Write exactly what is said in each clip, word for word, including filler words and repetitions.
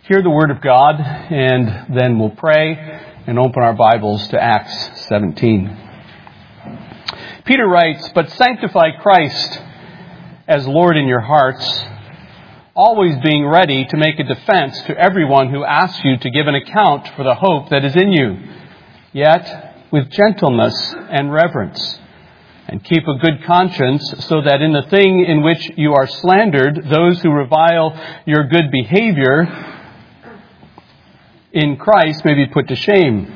hear the Word of God, and then we'll pray and open our Bibles to Acts seventeen. Peter writes, "But sanctify Christ as Lord in your hearts, always being ready to make a defense to everyone who asks you to give an account for the hope that is in you, yet with gentleness and reverence. And keep a good conscience, so that in the thing in which you are slandered, those who revile your good behavior in Christ may be put to shame."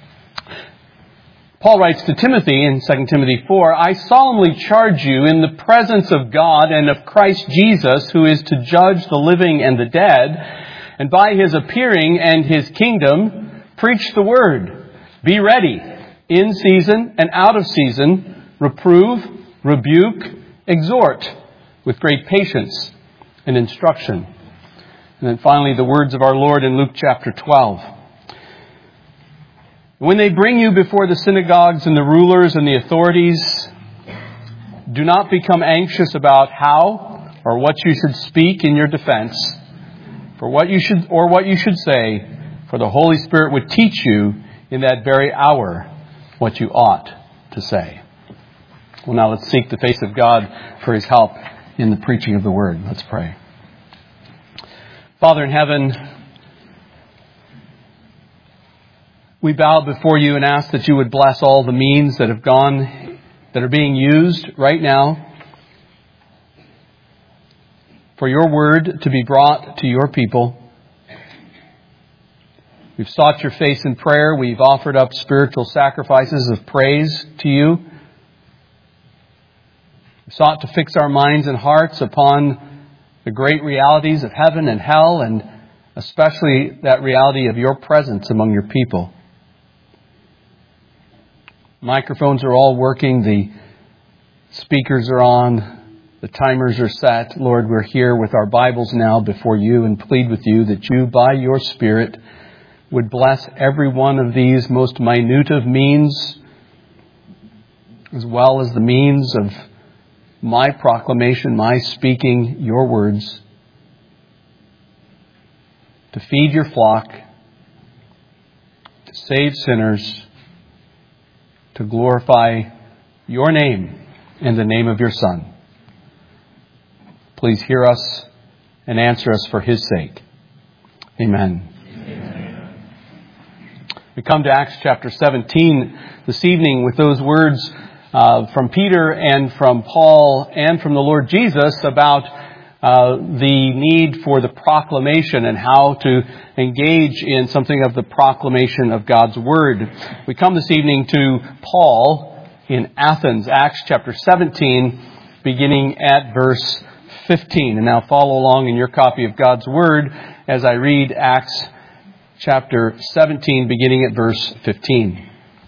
Paul writes to Timothy in Second Timothy four, "I solemnly charge you in the presence of God and of Christ Jesus, who is to judge the living and the dead, and by his appearing and his kingdom, preach the word. Be ready, in season and out of season, reprove, rebuke, exhort with great patience and instruction." And then finally, the words of our Lord in Luke chapter twelve. "When they bring you before the synagogues and the rulers and the authorities, do not become anxious about how or what you should speak in your defense, for what you should or what you should say, for the Holy Spirit would teach you in that very hour what you ought to say." Well, now let's seek the face of God for his help in the preaching of the word. Let's pray. Father in heaven, we bow before you and ask that you would bless all the means that have gone, that are being used right now for your word to be brought to your people. We've sought your face in prayer. We've offered up spiritual sacrifices of praise to you. We've sought to fix our minds and hearts upon the great realities of heaven and hell, and especially that reality of your presence among your people. Microphones are all working. The speakers are on. The timers are set. Lord, we're here with our Bibles now before you and plead with you that you, by your Spirit, would bless every one of these most minute of means, as well as the means of my proclamation, my speaking your words, to feed your flock, to save sinners, to glorify your name and the name of your Son. Please hear us and answer us for his sake. Amen. Amen. We come to Acts chapter seventeen this evening with those words uh, from Peter and from Paul and from the Lord Jesus about uh, the need for the proclamation and how to engage in something of the proclamation of God's Word. We come this evening to Paul in Athens, Acts chapter seventeen, beginning at verse fifteen. And now follow along in your copy of God's Word as I read Acts chapter seventeen, beginning at verse fifteen.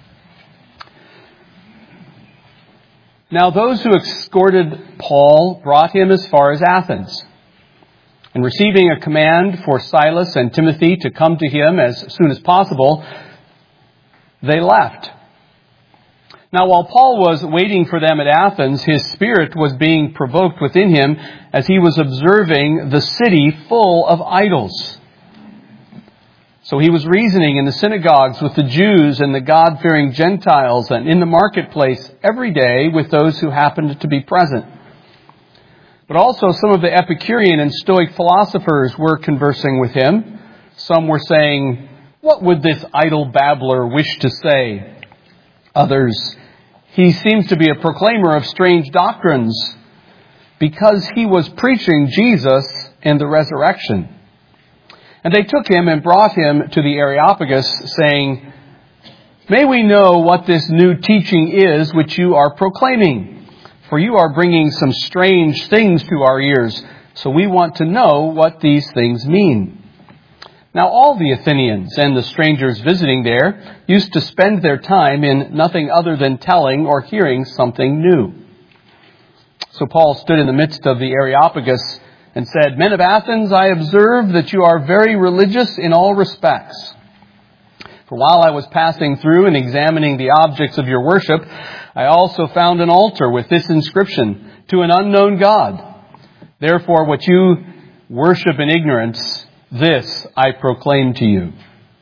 "Now those who escorted Paul brought him as far as Athens. And receiving a command for Silas and Timothy to come to him as soon as possible, they left. Now while Paul was waiting for them at Athens, his spirit was being provoked within him as he was observing the city full of idols. So he was reasoning in the synagogues with the Jews and the God-fearing Gentiles, and in the marketplace every day with those who happened to be present. But also some of the Epicurean and Stoic philosophers were conversing with him. Some were saying, 'What would this idle babbler wish to say?' Others, 'He seems to be a proclaimer of strange doctrines,' because he was preaching Jesus and the resurrection. And they took him and brought him to the Areopagus, saying, 'May we know what this new teaching is which you are proclaiming? For you are bringing some strange things to our ears, so we want to know what these things mean.' Now all the Athenians and the strangers visiting there used to spend their time in nothing other than telling or hearing something new. So Paul stood in the midst of the Areopagus and said, 'Men of Athens, I observe that you are very religious in all respects. For while I was passing through and examining the objects of your worship, I also found an altar with this inscription, "To an unknown God." Therefore, what you worship in ignorance, This I proclaim to you.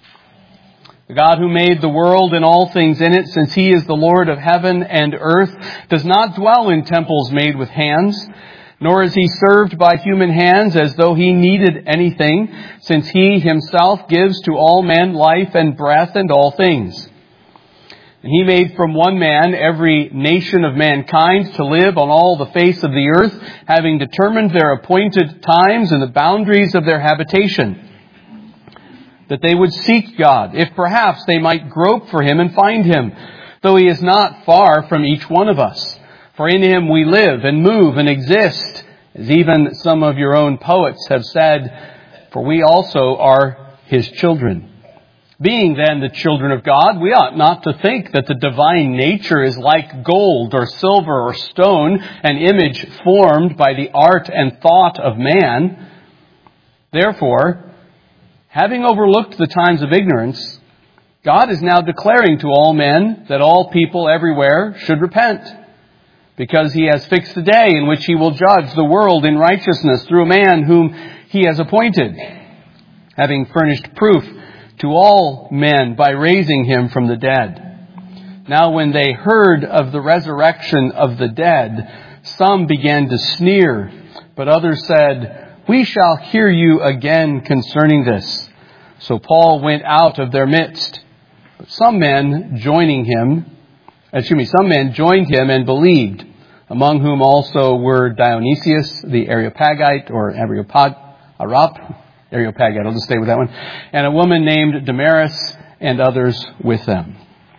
The God who made the world and all things in it, since He is the Lord of heaven and earth, does not dwell in temples made with hands, nor is He served by human hands as though He needed anything, since He Himself gives to all men life and breath and all things. And He made from one man every nation of mankind to live on all the face of the earth, having determined their appointed times and the boundaries of their habitation, that they would seek God, if perhaps they might grope for Him and find Him, though He is not far from each one of us. For in Him we live and move and exist, as even some of your own poets have said, for we also are His children. Being then the children of God, we ought not to think that the divine nature is like gold or silver or stone, an image formed by the art and thought of man. Therefore, having overlooked the times of ignorance, God is now declaring to all men that all people everywhere should repent, because He has fixed the day in which He will judge the world in righteousness through a man whom He has appointed, having furnished proof to all men by raising Him from the dead. Now when they heard of the resurrection of the dead, some began to sneer, but others said, we shall hear you again concerning this. So Paul went out of their midst. But some men joining him, excuse me, some men joined him and believed, among whom also were Dionysius the Areopagite, or Areopag, Arap, Areopagite, I'll just stay with that one, and a woman named Damaris, and others with them.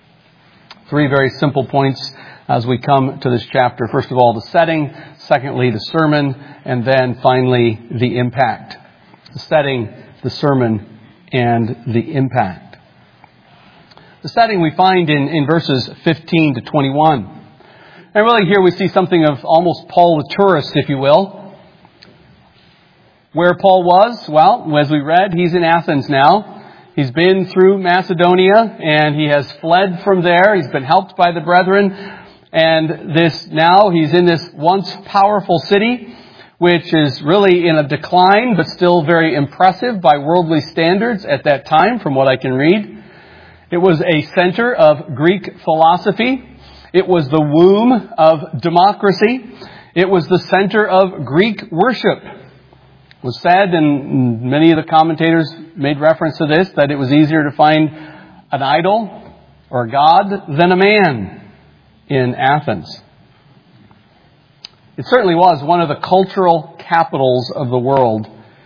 Three very simple points as we come to this chapter. First of all, the setting. Secondly, the sermon. And then finally, the impact. The setting, the sermon, and the impact. The setting we find in, in verses fifteen to twenty-one. And really here we see something of almost Paul the tourist, if you will. Where Paul was, well, as we read, he's in Athens now. He's been through Macedonia, and he has fled from there. He's been helped by the brethren. And this now, he's in this once powerful city, which is really in a decline, but still very impressive by worldly standards at that time, from what I can read. It was a center of Greek philosophy. It was the womb of democracy. It was the center of Greek worship. It was said, and many of the commentators made reference to this, that it was easier to find an idol or a god than a man in Athens. It certainly was one of the cultural capitals of the world.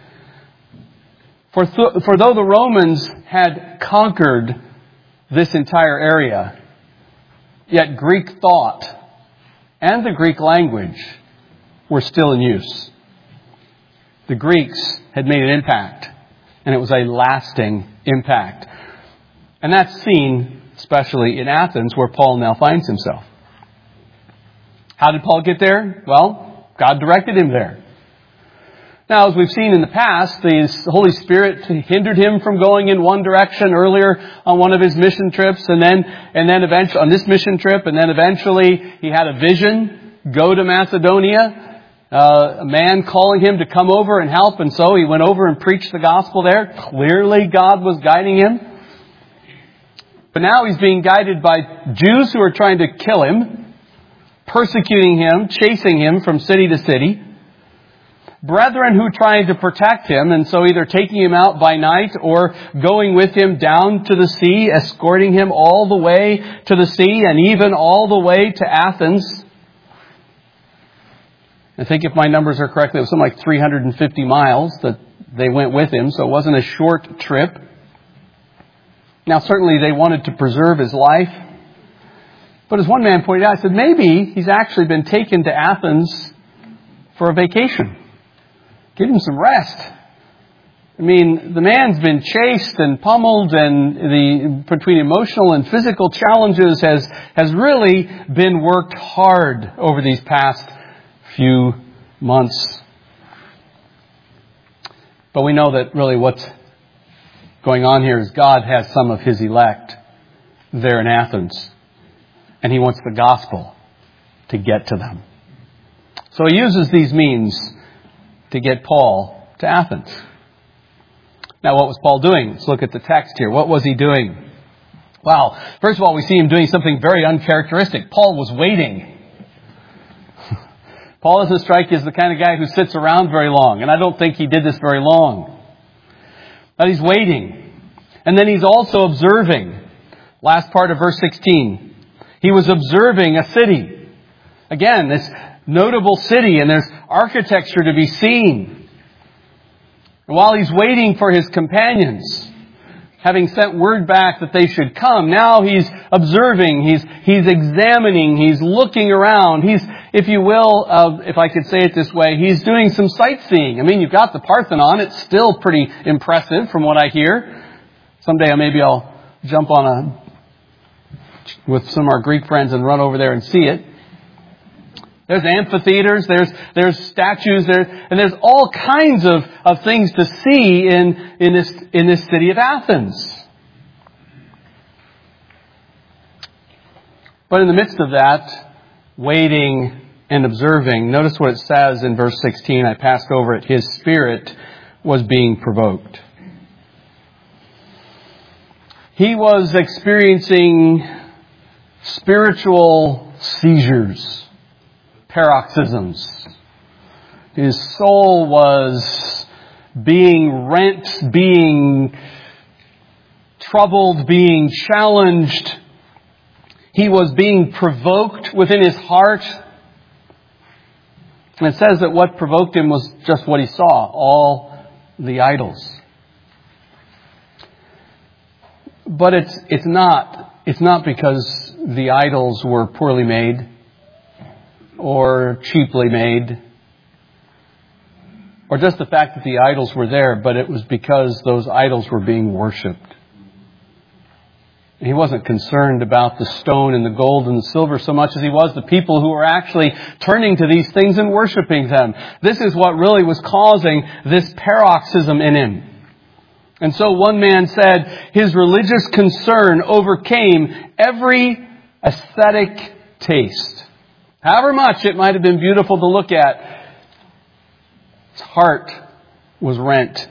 For, th- for though the Romans had conquered this entire area, yet Greek thought and the Greek language were still in use. The Greeks had made an impact, and it was a lasting impact. And that's seen especially in Athens, where Paul now finds himself. How did Paul get there? Well, God directed him there. Now, as we've seen in the past, the Holy Spirit hindered him from going in one direction earlier on one of his mission trips, and then, and then eventually, on this mission trip, and then eventually he had a vision, go to Macedonia, uh, a man calling him to come over and help, and so he went over and preached the gospel there. Clearly God was guiding him. But now he's being guided by Jews who are trying to kill him, persecuting him, chasing him from city to city. Brethren who are trying to protect him, and so either taking him out by night or going with him down to the sea, escorting him all the way to the sea and even all the way to Athens. I think if my numbers are correct, it was something like three hundred fifty miles that they went with him, so it wasn't a short trip. Now, certainly they wanted to preserve his life. But as one man pointed out, I said, maybe he's actually been taken to Athens for a vacation. Give him some rest. I mean, the man's been chased and pummeled, and the between emotional and physical challenges has, has really been worked hard over these past few months. But we know that really what's going on here is God has some of His elect there in Athens, and He wants the gospel to get to them. So He uses these means to get Paul to Athens. Now, what was Paul doing? Let's look at the text here. What was he doing? Well, first of all, we see him doing something very uncharacteristic. Paul was waiting. Paul doesn't strike you as the kind of guy who sits around very long, and I don't think he did this very long. But he's waiting. And then he's also observing. Last part of verse sixteen. He was observing a city. Again, this notable city, and there's architecture to be seen. And while he's waiting for his companions, having sent word back that they should come, now he's observing, he's he's examining, he's looking around. He's, if you will, uh, if I could say it this way, he's doing some sightseeing. I mean, you've got the Parthenon. It's still pretty impressive from what I hear. Someday maybe I'll jump on a with some of our Greek friends and run over there and see it. There's amphitheaters, there's there's statues, there, and there's all kinds of, of things to see in, in this in this city of Athens. But in the midst of that, waiting and observing, notice what it says in verse sixteen. I passed over it. His spirit was being provoked. He was experiencing spiritual seizures. Paroxysms. His soul was being rent, being troubled, being challenged. He was being provoked within his heart. And it says that what provoked him was just what he saw, all the idols. But it's it's not it's not because the idols were poorly made, or cheaply made, or just the fact that the idols were there, but it was because those idols were being worshipped. He wasn't concerned about the stone and the gold and the silver so much as he was the people who were actually turning to these things and worshipping them. This is what really was causing this paroxysm in him. And so one man said his religious concern overcame every aesthetic taste. However much it might have been beautiful to look at, his heart was rent.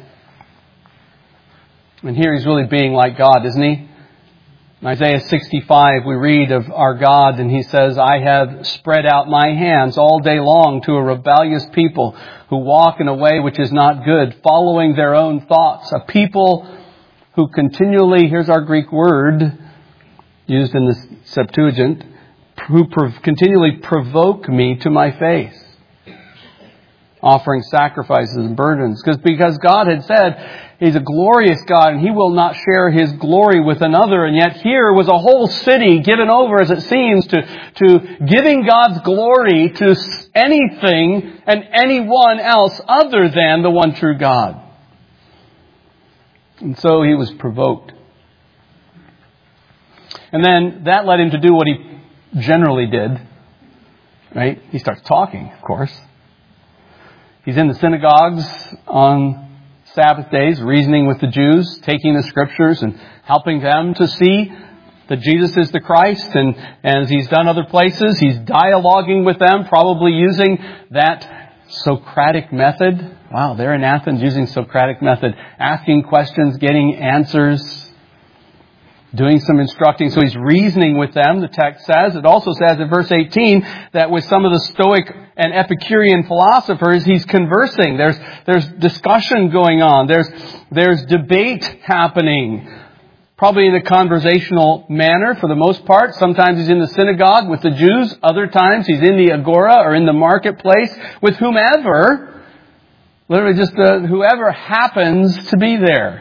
And here he's really being like God, isn't he? In Isaiah sixty-five, we read of our God, and he says, I have spread out my hands all day long to a rebellious people who walk in a way which is not good, following their own thoughts. A people who continually, here's our Greek word, used in the Septuagint, who prov- continually provoke me to my face, offering sacrifices and burdens. Because because God had said He's a glorious God and He will not share His glory with another. And yet here was a whole city given over, as it seems, to, to giving God's glory to anything and anyone else other than the one true God. And so he was provoked. And then that led him to do what he generally did. Right? He starts talking, of course. He's in the synagogues on Sabbath days, reasoning with the Jews, taking the scriptures and helping them to see that Jesus is the Christ. And, and as he's done other places, he's dialoguing with them, probably using that Socratic method. Wow, they're in Athens using Socratic method, asking questions, getting answers, doing some instructing. So he's reasoning with them, the text says. It also says in verse eighteen that with some of the Stoic and Epicurean philosophers, he's conversing. There's there's discussion going on. There's there's debate happening. Probably in a conversational manner for the most part. Sometimes he's in the synagogue with the Jews. Other times he's in the agora or in the marketplace with whomever. Literally just uh, whoever happens to be there.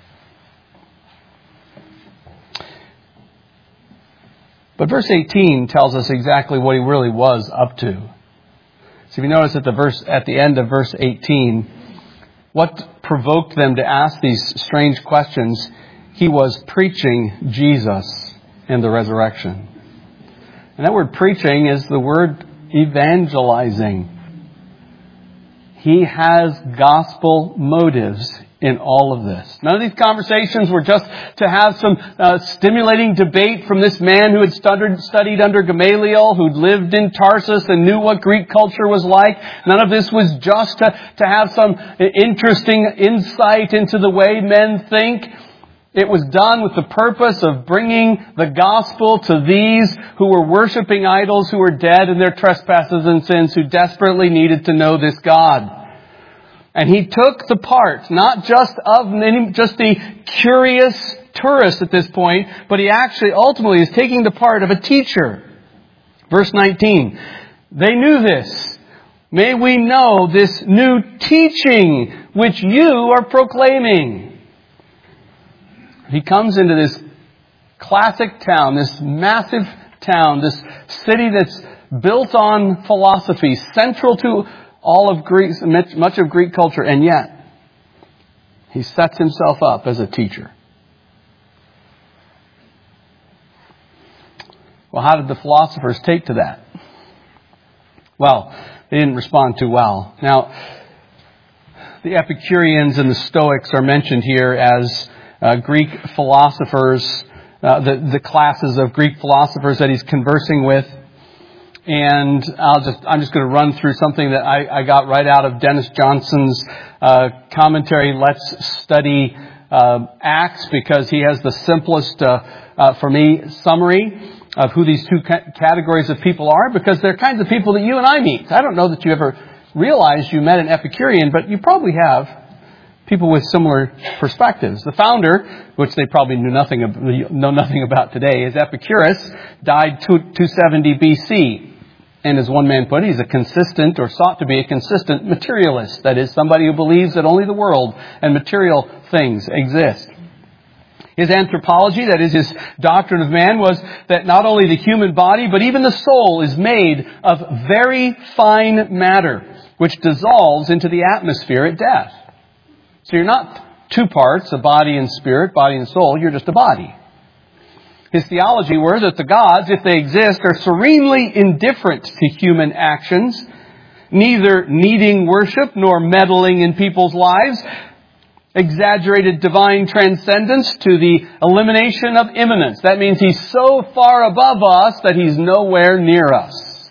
But verse eighteen tells us exactly what he really was up to. So if you notice at the verse at the end of verse eighteen, what provoked them to ask these strange questions? He was preaching Jesus and the resurrection. And that word preaching is the word evangelizing. He has gospel motives in all of this. None of these conversations were just to have some uh, stimulating debate from this man who had studied, studied under Gamaliel, who lived in Tarsus and knew what Greek culture was like. None of this was just to, to have some interesting insight into the way men think. It was done with the purpose of bringing the gospel to these who were worshiping idols, who were dead in their trespasses and sins, who desperately needed to know this God. And he took the part, not just of just the curious tourist at this point, but he actually ultimately is taking the part of a teacher. Verse nineteen, they knew this. May we know this new teaching which you are proclaiming. He comes into this classic town, this massive town, this city that's built on philosophy, central to all of Greek, much of Greek culture, and yet he sets himself up as a teacher. Well, how did the philosophers take to that? Well, they didn't respond too well. Now, the Epicureans and the Stoics are mentioned here as uh, Greek philosophers, uh, the, the classes of Greek philosophers that he's conversing with. And I'll just, I'm just going to run through something that I, I got right out of Dennis Johnson's uh, commentary, Let's Study uh, Acts, because he has the simplest, uh, uh, for me, summary of who these two ca- categories of people are, because they're kinds of people that you and I meet. I don't know that you ever realized you met an Epicurean, but you probably have people with similar perspectives. The founder, which they probably knew nothing of, know nothing about today, is Epicurus, died two seventy B C. And as one man put it, he's a consistent, or sought to be a consistent materialist. That is, somebody who believes that only the world and material things exist. His anthropology, that is his doctrine of man, was that not only the human body, but even the soul is made of very fine matter, which dissolves into the atmosphere at death. So you're not two parts, a body and spirit, body and soul, you're just a body. His theology were that the gods, if they exist, are serenely indifferent to human actions, neither needing worship nor meddling in people's lives, exaggerated divine transcendence to the elimination of immanence. That means he's so far above us that he's nowhere near us.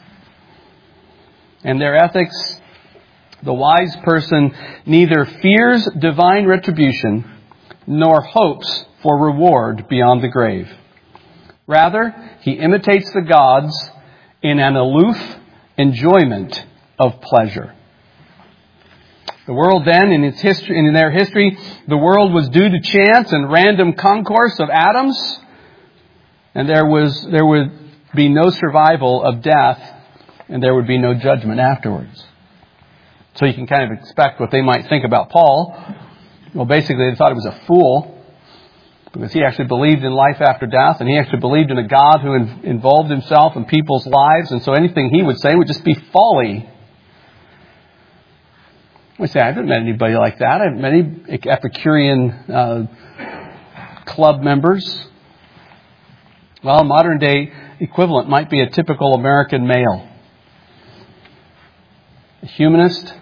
And their ethics, the wise person neither fears divine retribution nor hopes for reward beyond the grave. Rather, he imitates the gods in an aloof enjoyment of pleasure. The world then, in its history, in their history, the world was due to chance and random concourse of atoms, and there was there would be no survival of death, and there would be no judgment afterwards. So you can kind of expect what they might think about Paul. Well, basically, they thought he was a fool, because he actually believed in life after death, and he actually believed in a God who in, involved himself in people's lives, and so anything he would say would just be folly. I say, I haven't met anybody like that. I haven't met any Epicurean uh, club members. Well, a modern day equivalent might be a typical American male. A humanist,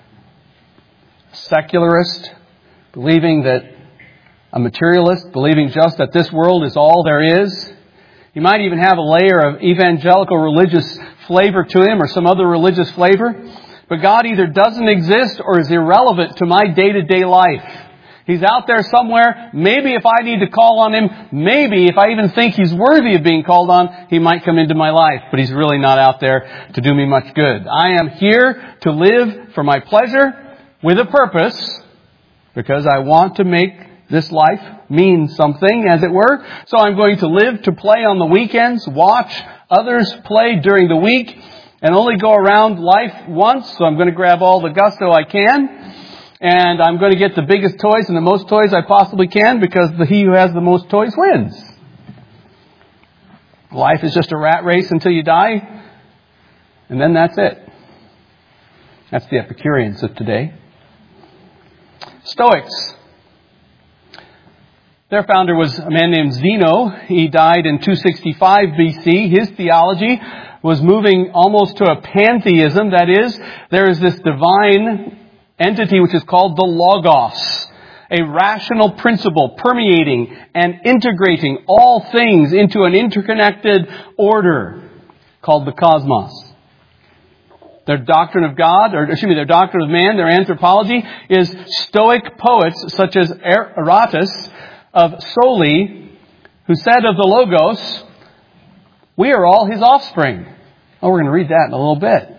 secularist, believing that a materialist, believing just that this world is all there is. He might even have a layer of evangelical religious flavor to him, or some other religious flavor. But God either doesn't exist or is irrelevant to my day-to-day life. He's out there somewhere. Maybe if I need to call on him, maybe if I even think he's worthy of being called on, he might come into my life. But he's really not out there to do me much good. I am here to live for my pleasure with a purpose, because I want to make this life means something, as it were. So I'm going to live to play on the weekends, watch others play during the week, and only go around life once. So I'm going to grab all the gusto I can, and I'm going to get the biggest toys and the most toys I possibly can, because the he who has the most toys wins. Life is just a rat race until you die, and then that's it. That's the Epicureans of today. Stoics. Their founder was a man named Zeno. He died in two sixty-five B C. His theology was moving almost to a pantheism. That is, there is this divine entity which is called the Logos. a rational principle permeating and integrating all things into an interconnected order called the cosmos. Their doctrine of God, or excuse me, their doctrine of man, their anthropology, is Stoic poets such as Aratus of Soli, who said of the Logos, we are all his offspring. Oh, we're going to read that in a little bit.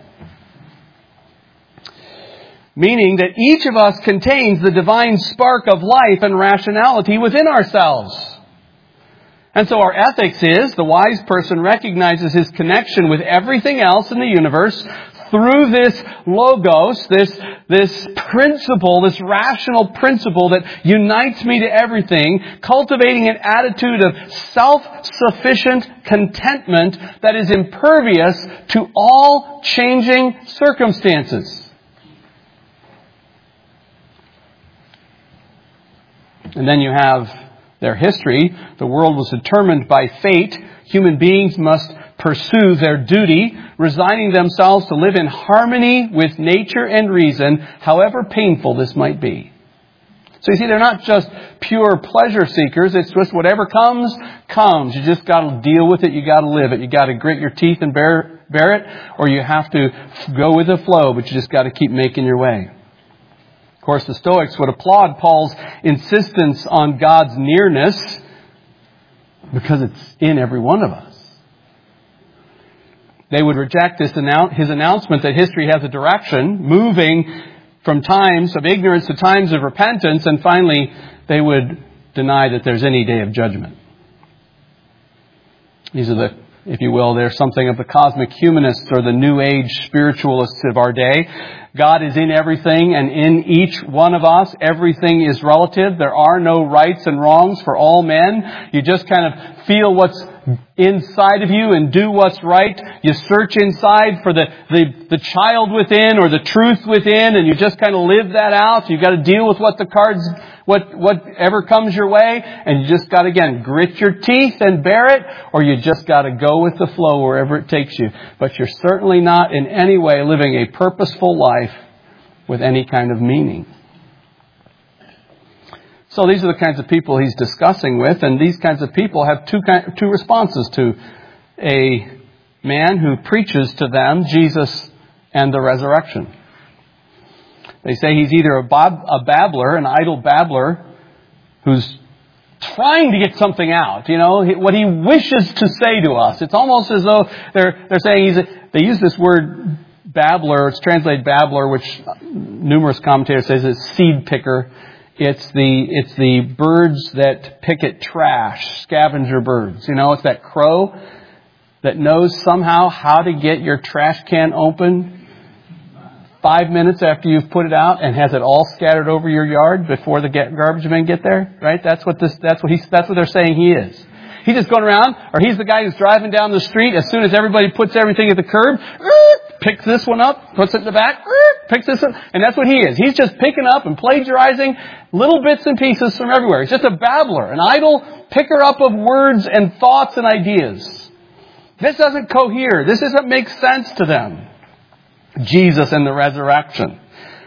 Meaning that each of us contains the divine spark of life and rationality within ourselves. And so our ethics is, the wise person recognizes his connection with everything else in the universe through this logos, this, this principle, this rational principle that unites me to everything, cultivating an attitude of self-sufficient contentment that is impervious to all changing circumstances. And then you have their history. The world was determined by fate. Human beings must pursue their duty, resigning themselves to live in harmony with nature and reason, however painful this might be. So you see, they're not just pure pleasure seekers. It's just whatever comes, comes. You just got to deal with it. You got to live it. You got to grit your teeth and bear, bear it, or you have to go with the flow, but you just got to keep making your way. Of course, the Stoics would applaud Paul's insistence on God's nearness because it's in every one of us. They would reject his, annou- his announcement that history has a direction, moving from times of ignorance to times of repentance, and finally they would deny that there's any day of judgment. These are the, if you will, they're something of the cosmic humanists or the New Age spiritualists of our day. God is in everything, and in each one of us, everything is relative. There are no rights and wrongs for all men. You just kind of feel what's inside of you and do what's right. You search inside for the, the, the child within or the truth within, and you just kind of live that out. You've got to deal with what the cards, what whatever comes your way, and you just got to, again, grit your teeth and bear it, or you just got to go with the flow wherever it takes you. But you're certainly not in any way living a purposeful life with any kind of meaning. So these are the kinds of people he's discussing with, and these kinds of people have two two responses to a man who preaches to them Jesus and the resurrection. They say he's either a, bab, a babbler, an idle babbler, who's trying to get something out, you know, what he wishes to say to us. It's almost as though they're they're saying he's a, they use this word babbler. It's translated babbler, which numerous commentators say is seed picker. It's the it's the birds that pick at trash, scavenger birds. You know, it's that crow that knows somehow how to get your trash can open five minutes after you've put it out and has it all scattered over your yard before the garbage men get there. Right? That's what this. That's what he's. That's what they're saying he is. He's just going around, or he's the guy who's driving down the street as soon as everybody puts everything at the curb, picks this one up, puts it in the back, picks this up, and that's what he is. He's just picking up and plagiarizing little bits and pieces from everywhere. He's just a babbler, an idle picker-up of words and thoughts and ideas. This doesn't cohere. This doesn't make sense to them. Jesus and the resurrection.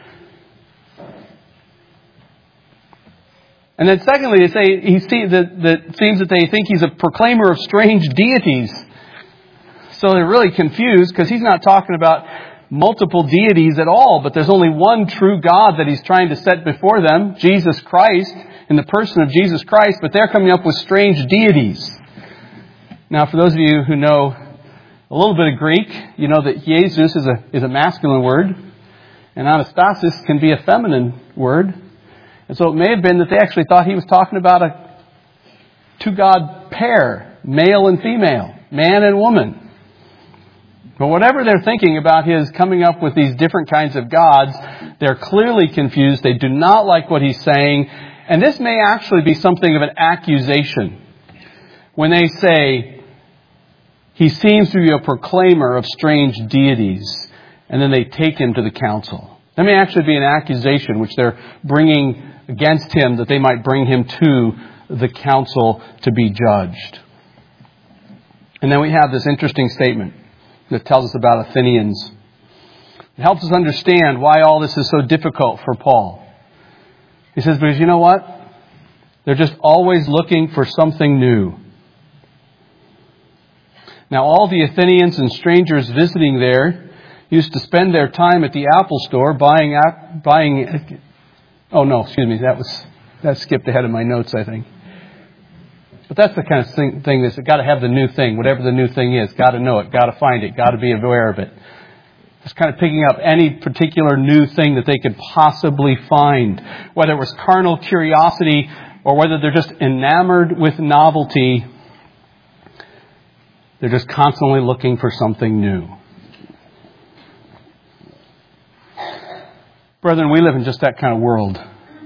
And then secondly, they say he see that that it seems that they think he's a proclaimer of strange deities. So they're really confused because he's not talking about multiple deities at all, but there's only one true God that he's trying to set before them, Jesus Christ, in the person of Jesus Christ, but they're coming up with strange deities. Now, for those of you who know a little bit of Greek, you know that Jesus is a is a masculine word, and Anastasis can be a feminine word. And so it may have been that they actually thought he was talking about a two-God pair, male and female, man and woman. But whatever they're thinking about his coming up with these different kinds of gods, they're clearly confused. They do not like what he's saying. And this may actually be something of an accusation. When they say, he seems to be a proclaimer of strange deities, and then they take him to the council. That may actually be an accusation which they're bringing against him, that they might bring him to the council to be judged. And then we have this interesting statement that tells us about Athenians. It helps us understand why all this is so difficult for Paul. He says, because you know what? They're just always looking for something new. Now, all the Athenians and strangers visiting there used to spend their time at the Apple store buying, buying, oh no, excuse me, that was, that skipped ahead of my notes, I think. But that's the kind of thing, thing that's got to have the new thing, whatever the new thing is. Got to know it, got to find it, got to be aware of it. Just kind of picking up any particular new thing that they could possibly find. Whether it was carnal curiosity or whether they're just enamored with novelty, they're just constantly looking for something new. Brethren, we live in just that kind of world.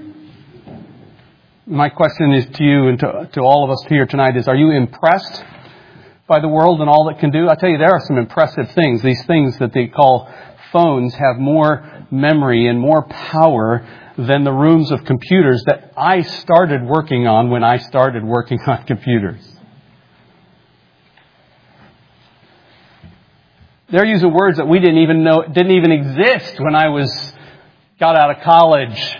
My question is to you and to, to all of us here tonight is, are you impressed by the world and all it can do? I tell you, there are some impressive things. These things that they call phones have more memory and more power than the rooms of computers that I started working on when I started working on computers. They're using words that we didn't even know, didn't even exist when I was got out of college.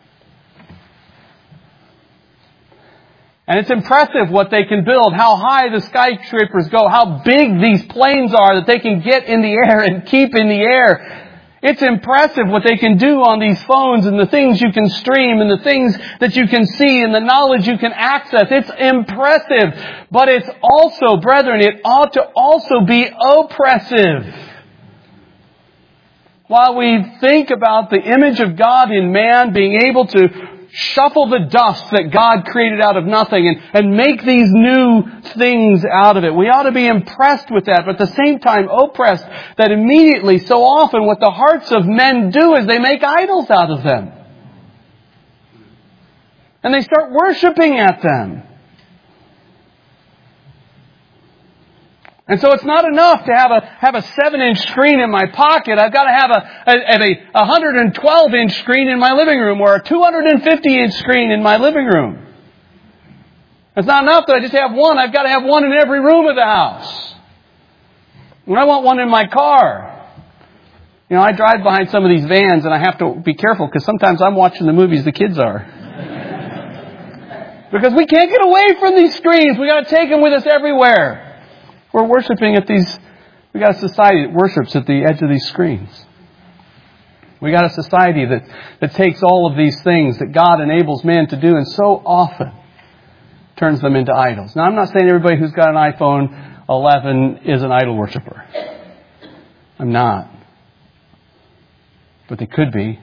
And it's impressive what they can build, how high the skyscrapers go, how big these planes are that they can get in the air and keep in the air. It's impressive what they can do on these phones and the things you can stream and the things that you can see and the knowledge you can access. It's impressive. But it's also, brethren, it ought to also be oppressive. While we think about the image of God in man being able to shuffle the dust that God created out of nothing and, and make these new things out of it. We ought to be impressed with that, but at the same time oppressed that immediately, so often, what the hearts of men do is they make idols out of them. And they start worshiping at them. And so it's not enough to have a have a seven inch screen in my pocket. I've got to have a, a, a one hundred twelve inch screen in my living room or a two hundred fifty inch screen in my living room. It's not enough that I just have one. I've got to have one in every room of the house. And I want one in my car. You know, I drive behind some of these vans and I have to be careful because sometimes I'm watching the movies the kids are. Because we can't get away from these screens. We've got to take them with us everywhere. We're worshiping at these, we got a society that worships at the edge of these screens. We got a society that, that takes all of these things that God enables man to do and so often turns them into idols. Now, I'm not saying everybody who's got an iPhone eleven is an idol worshiper. I'm not. But they could be.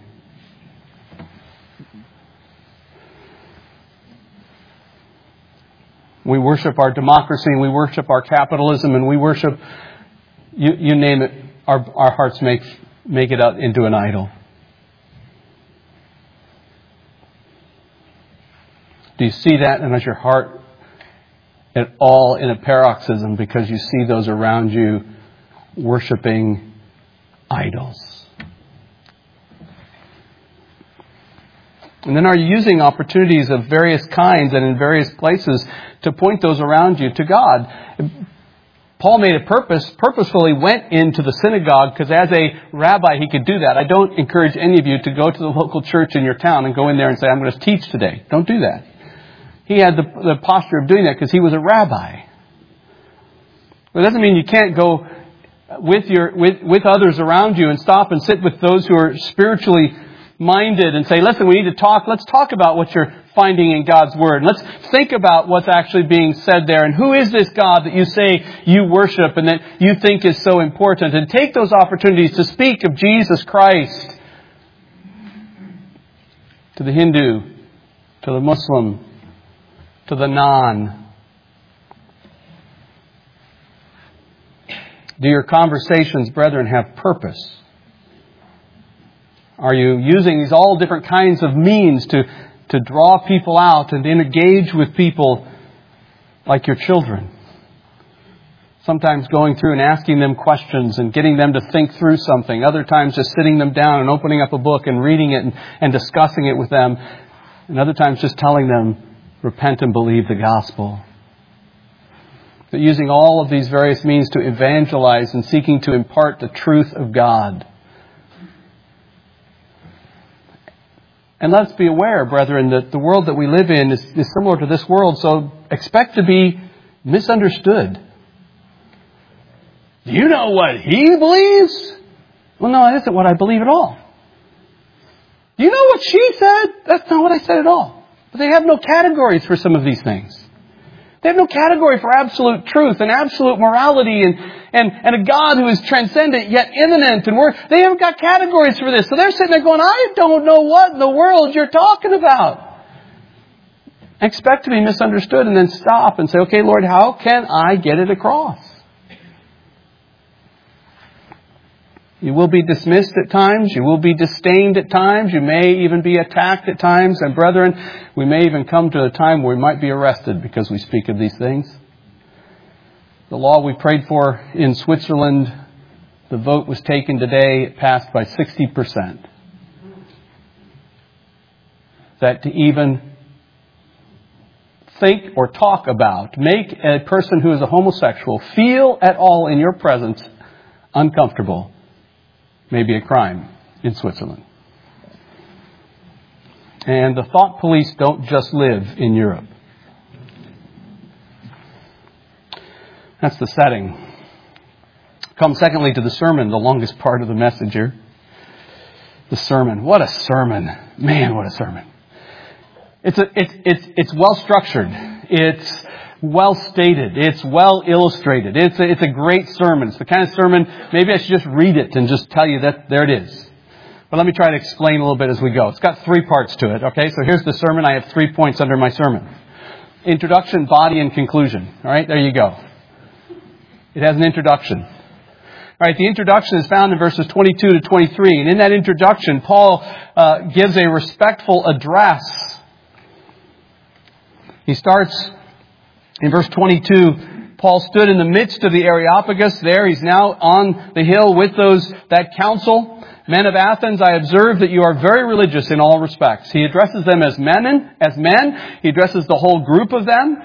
We worship our democracy, and we worship our capitalism, and we worship, you, you name it, our, our hearts make, make it out into an idol. Do you see that? And is your heart at all in a paroxysm because you see those around you worshiping idols? And then are you using opportunities of various kinds and in various places to point those around you to God? Paul made a purpose, purposefully went into the synagogue because as a rabbi he could do that. I don't encourage any of you to go to the local church in your town and go in there and say, I'm going to teach today. Don't do that. He had the, the posture of doing that because he was a rabbi. But it doesn't mean you can't go with your with, with others around you and stop and sit with those who are spiritually minded and say, listen, we need to talk. Let's talk about what you're finding in God's Word. Let's think about what's actually being said there. And who is this God that you say you worship and that you think is so important? And take those opportunities to speak of Jesus Christ to the Hindu, to the Muslim, to the non. Do your conversations, brethren, have purpose? Are you using these all different kinds of means to, to draw people out and to engage with people like your children? Sometimes going through and asking them questions and getting them to think through something. Other times just sitting them down and opening up a book and reading it and, and discussing it with them. And other times just telling them, repent and believe the gospel. But using all of these various means to evangelize and seeking to impart the truth of God. And let's be aware, brethren, that the world that we live in is, is similar to this world, so expect to be misunderstood. Do you know what he believes? Well, no, that isn't what I believe at all. Do you know what she said? That's not what I said at all. But they have no categories for some of these things. They have no category for absolute truth and absolute morality and, and, and a God who is transcendent yet immanent. And we're, they haven't got categories for this. So they're sitting there going, I don't know what in the world you're talking about. Expect to be misunderstood and then stop and say, okay, Lord, how can I get it across? You will be dismissed at times. You will be disdained at times. You may even be attacked at times. And brethren, we may even come to a time where we might be arrested because we speak of these things. The law we prayed for in Switzerland, the vote was taken today. It passed by sixty percent. That to even think or talk about, make a person who is a homosexual feel at all in your presence uncomfortable, may be a crime in Switzerland. And the thought police don't just live in Europe. That's the setting. Come secondly to the sermon, the longest part of the message here. The sermon. What a sermon. Man, what a sermon. It's a, it's, it's, it's well structured. It's well stated. It's well illustrated. It's a, it's a great sermon. It's the kind of sermon, maybe I should just read it and just tell you that there it is. But let me try to explain a little bit as we go. It's got three parts to it. Okay, so here's the sermon. I have three points under my sermon. Introduction, body, and conclusion. All right, there you go. It has an introduction. All right, the introduction is found in verses twenty-two to twenty-three. And in that introduction, Paul uh, gives a respectful address. He starts in verse twenty-two, Paul stood in the midst of the Areopagus. There, he's now on the hill with those, that council. Men of Athens, I observe that you are very religious in all respects. He addresses them as men, as men. He addresses the whole group of them.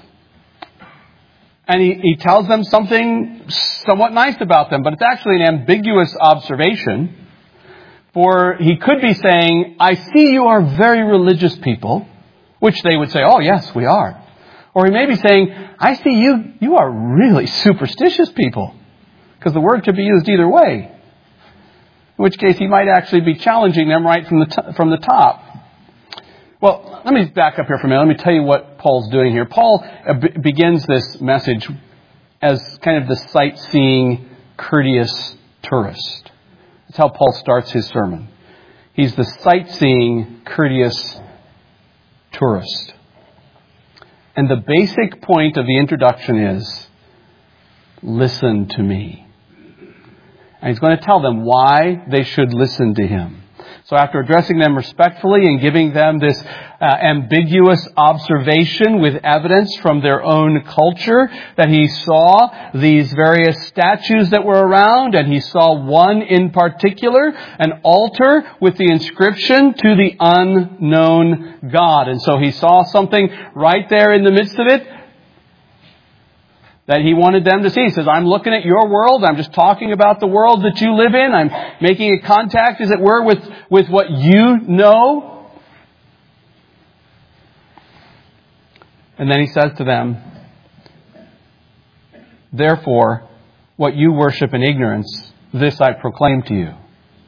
And he, he tells them something somewhat nice about them, but it's actually an ambiguous observation. For he could be saying, I see you are very religious people, which they would say, oh yes, we are. Or he may be saying, I see you, you are really superstitious people. Because the word could be used either way. In which case he might actually be challenging them right from the t- from the top. Well, let me back up here for a minute. Let me tell you what Paul's doing here. Paul uh, b- begins this message as kind of the sightseeing, courteous tourist. That's how Paul starts his sermon. He's the sightseeing, courteous tourist. And the basic point of the introduction is, listen to me. And he's going to tell them why they should listen to him. So after addressing them respectfully and giving them this uh, ambiguous observation with evidence from their own culture, that he saw these various statues that were around, and he saw one in particular, an altar with the inscription, to the unknown God. And so he saw something right there in the midst of it that he wanted them to see. He says, I'm looking at your world. I'm just talking about the world that you live in. I'm making a contact, as it were, with, with what you know. And then he says to them, therefore, what you worship in ignorance, this I proclaim to you.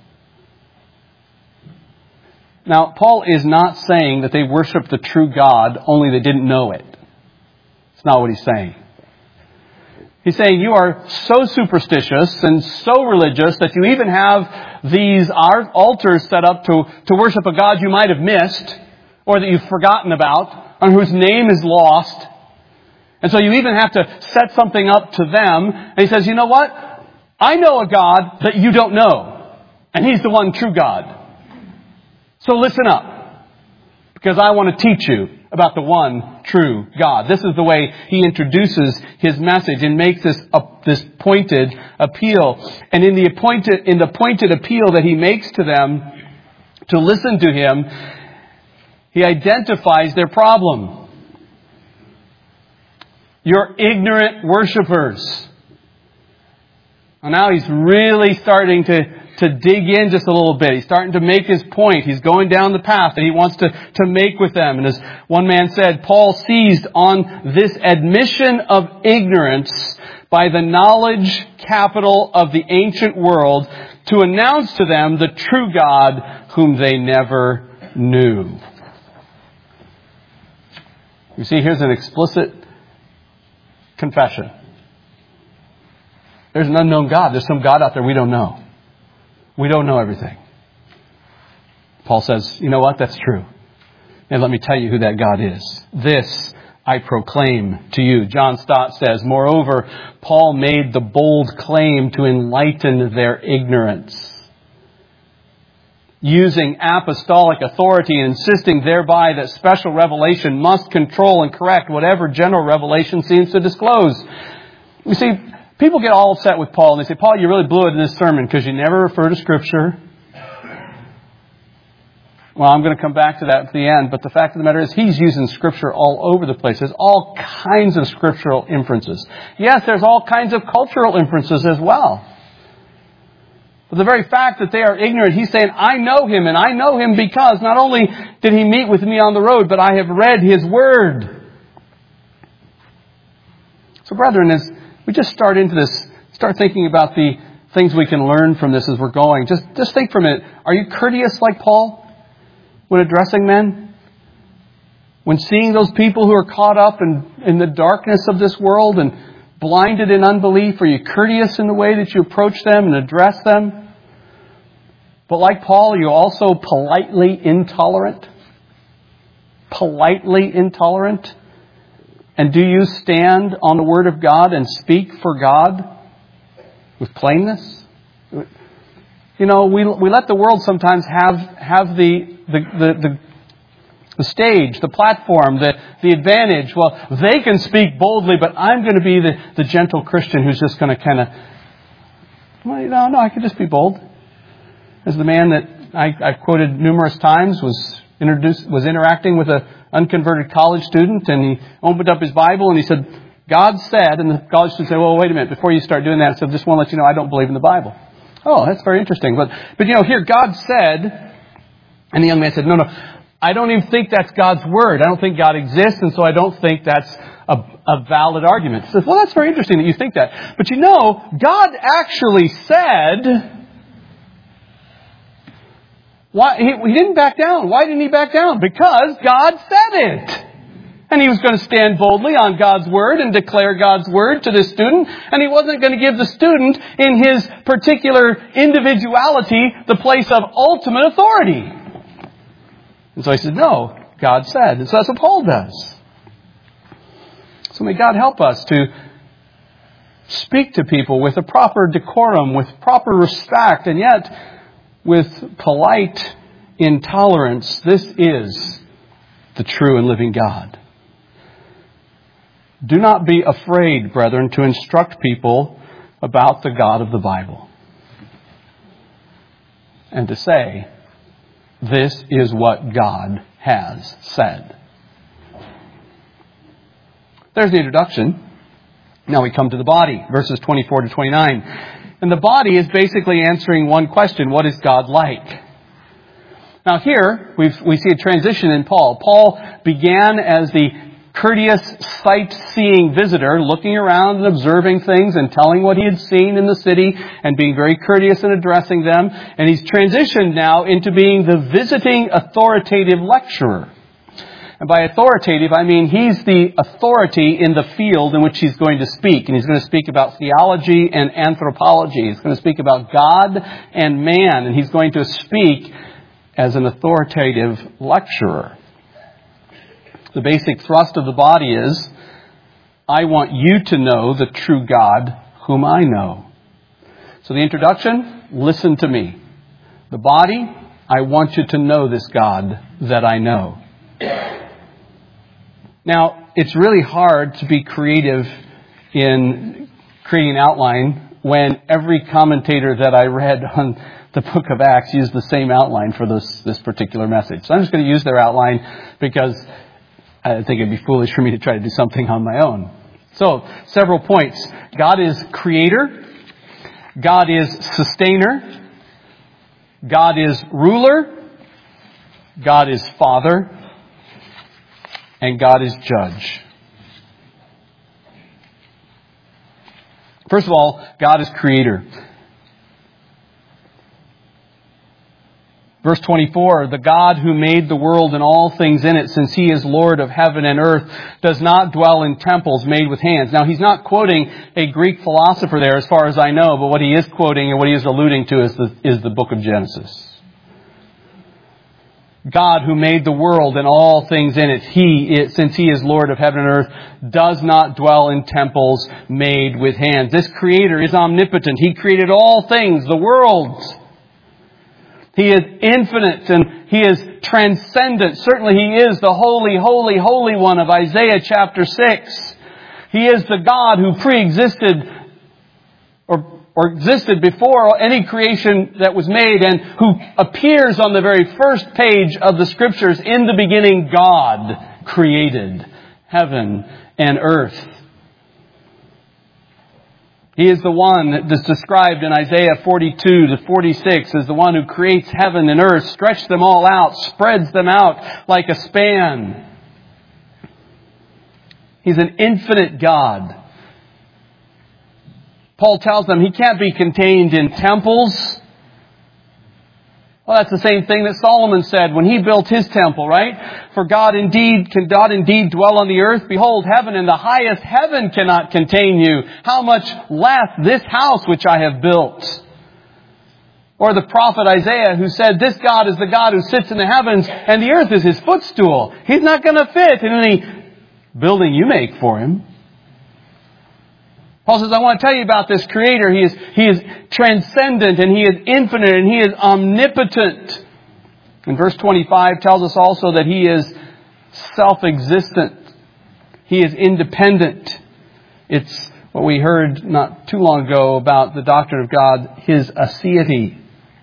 Now, Paul is not saying that they worship the true God, only they didn't know it. It's not what he's saying. He's saying you are so superstitious and so religious that you even have these altars set up to, to worship a God you might have missed or that you've forgotten about, on whose name is lost. And so you even have to set something up to them. And he says, you know what? I know a God that you don't know. And He's the one true God. So listen up, because I want to teach you about the one true God. This is the way he introduces his message and makes this uh, this pointed appeal. And in the appointed in the pointed appeal that he makes to them to listen to him, he identifies their problem. You're ignorant worshipers. And now he's really starting to to dig in just a little bit. He's starting to make his point. He's going down the path that he wants to, to make with them. And as one man said, Paul seized on this admission of ignorance by the knowledge capital of the ancient world to announce to them the true God whom they never knew. You see, here's an explicit confession. There's an unknown God. There's some God out there we don't know. We don't know everything. Paul says, you know what? That's true. And let me tell you who that God is. This I proclaim to you. John Stott says, moreover, Paul made the bold claim to enlighten their ignorance, using apostolic authority and insisting thereby that special revelation must control and correct whatever general revelation seems to disclose. You see, people get all upset with Paul and they say, Paul, you really blew it in this sermon because you never refer to Scripture. Well, I'm going to come back to that at the end, but the fact of the matter is he's using Scripture all over the place. There's all kinds of scriptural inferences. Yes, there's all kinds of cultural inferences as well. But the very fact that they are ignorant, he's saying, I know him, and I know him because not only did he meet with me on the road, but I have read his word. So brethren, as we just start into this, start thinking about the things we can learn from this as we're going. Just, just think for a minute. Are you courteous like Paul when addressing men? When seeing those people who are caught up in, in the darkness of this world and blinded in unbelief, are you courteous in the way that you approach them and address them? But like Paul, are you also politely intolerant? Politely intolerant? And do you stand on the Word of God and speak for God with plainness? You know, we we let the world sometimes have have the the the, the, the stage, the platform, the, the advantage. Well, they can speak boldly, but I'm going to be the, the gentle Christian who's just going to kind of, well, you know, no, I could just be bold. As the man that I, I've quoted numerous times was introduced was interacting with a unconverted college student, and he opened up his Bible and he said, God said, and the college student said, well, wait a minute, before you start doing that, I just want to let you know I don't believe in the Bible. Oh, that's very interesting. But, but you know, here God said, and the young man said, no, no, I don't even think that's God's word. I don't think God exists, and so I don't think that's a, a valid argument. He says, well, that's very interesting that you think that. But you know, God actually said, why, he, he didn't back down. Why didn't he back down? Because God said it. And he was going to stand boldly on God's word and declare God's word to this student. And he wasn't going to give the student in his particular individuality the place of ultimate authority. And so he said, no, God said. And so that's what Paul does. So may God help us to speak to people with a proper decorum, with proper respect, and yet with polite intolerance. This is the true and living God. Do not be afraid, brethren, to instruct people about the God of the Bible. And to say, this is what God has said. There's the introduction. Now we come to the body, verses twenty-four to twenty-nine. And the body is basically answering one question: what is God like? Now here, we've, we see a transition in Paul. Paul began as the courteous sight-seeing visitor, looking around and observing things and telling what he had seen in the city and being very courteous in addressing them. And he's transitioned now into being the visiting authoritative lecturer. And by authoritative, I mean he's the authority in the field in which he's going to speak. And he's going to speak about theology and anthropology. He's going to speak about God and man. And he's going to speak as an authoritative lecturer. The basic thrust of the body is, I want you to know the true God whom I know. So the introduction, listen to me. The body, I want you to know this God that I know. Now, it's really hard to be creative in creating an outline when every commentator that I read on the book of Acts used the same outline for this, this particular message. So I'm just going to use their outline because I think it'd be foolish for me to try to do something on my own. So, several points. God is creator. God is sustainer. God is ruler, God is Father, and God is Judge. First of all, God is Creator. Verse twenty-four, the God who made the world and all things in it, since He is Lord of heaven and earth, does not dwell in temples made with hands. Now, he's not quoting a Greek philosopher there, as far as I know, but what he is quoting and what he is alluding to is the, is the book of Genesis. God who made the world and all things in it, He, since He is Lord of heaven and earth, does not dwell in temples made with hands. This Creator is omnipotent. He created all things, the world. He is infinite and He is transcendent. Certainly He is the holy, holy, holy one of Isaiah chapter six. He is the God who pre-existed or or existed before any creation that was made, and who appears on the very first page of the Scriptures. In the beginning, God created heaven and earth. He is the one that is described in Isaiah forty-two to forty-six as the one who creates heaven and earth, stretches them all out, spreads them out like a span. He's an infinite God. Paul tells them He can't be contained in temples. Well, that's the same thing that Solomon said when he built his temple, right? For God indeed, can God indeed dwell on the earth? Behold, heaven and the highest heaven cannot contain you. How much less this house which I have built? Or the prophet Isaiah, who said, this God is the God who sits in the heavens and the earth is His footstool. He's not going to fit in any building you make for Him. Paul says, I want to tell you about this Creator. He is, he is transcendent and He is infinite and He is omnipotent. And verse twenty-five tells us also that He is self-existent. He is independent. It's what we heard not too long ago about the doctrine of God, His aseity.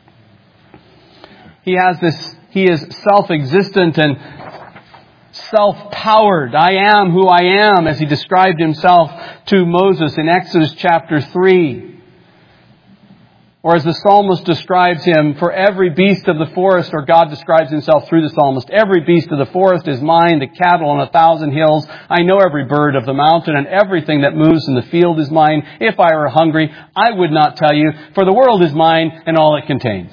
He has this, He is self-existent and self-powered. I am who I am, as He described Himself to Moses in Exodus chapter three. Or as the psalmist describes Him, for every beast of the forest, or God describes Himself through the psalmist, every beast of the forest is mine, the cattle on a thousand hills. I know every bird of the mountain, and everything that moves in the field is mine. If I were hungry, I would not tell you, for the world is mine and all it contains.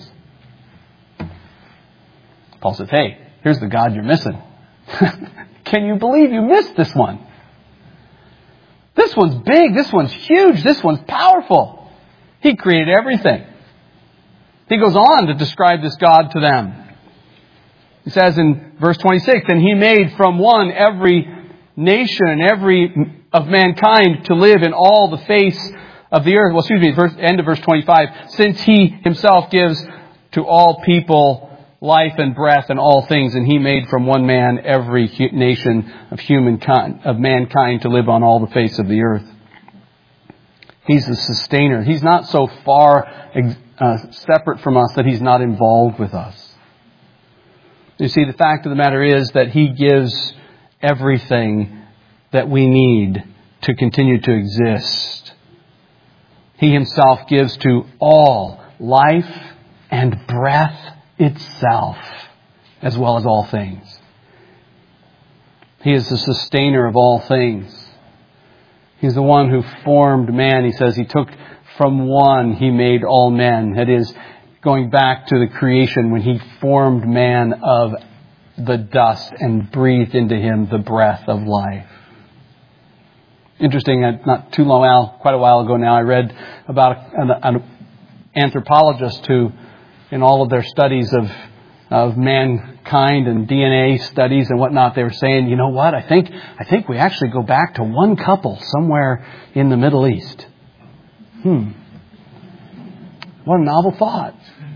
Paul says, hey, here's the God you're missing. Can you believe you missed this one? This one's big. This one's huge. This one's powerful. He created everything. He goes on to describe this God to them. He says in verse twenty-six, and He made from one every nation and every of mankind to live in all the face of the earth. Well, excuse me, verse, end of verse twenty-five. Since He Himself gives to all people life and breath and all things, and He made from one man every nation of humankind, of mankind to live on all the face of the earth. He's the sustainer. He's not so far uh, separate from us that He's not involved with us. You see, the fact of the matter is that He gives everything that we need to continue to exist. He Himself gives to all life and breath itself, as well as all things. He is the sustainer of all things. He's the one who formed man. He says He took from one, He made all men. That is, going back to the creation when He formed man of the dust and breathed into him the breath of life. Interesting, not too long, quite a while ago now, I read about an, an anthropologist who, in all of their studies of of mankind and D N A studies and whatnot, they were saying, you know what, I think I think we actually go back to one couple somewhere in the Middle East. Hmm. What a novel thought.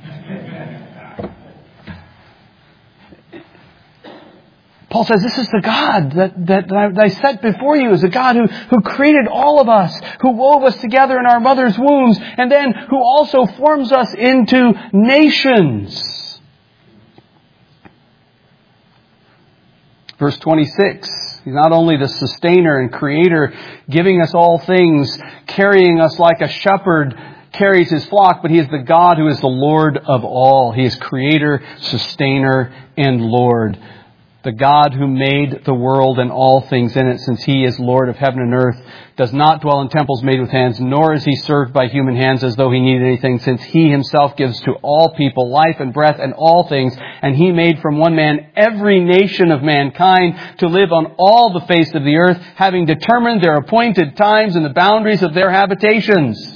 Paul says, this is the God that, that, that I set before you, is a God who, who created all of us, who wove us together in our mother's wombs, and then who also forms us into nations. Verse twenty-six, He's not only the sustainer and creator, giving us all things, carrying us like a shepherd, carries His flock, but He is the God who is the Lord of all. He is Creator, Sustainer, and Lord. The God who made the world and all things in it, since He is Lord of heaven and earth, does not dwell in temples made with hands, nor is He served by human hands as though He needed anything, since He Himself gives to all people life and breath and all things, and He made from one man every nation of mankind to live on all the face of the earth, having determined their appointed times and the boundaries of their habitations.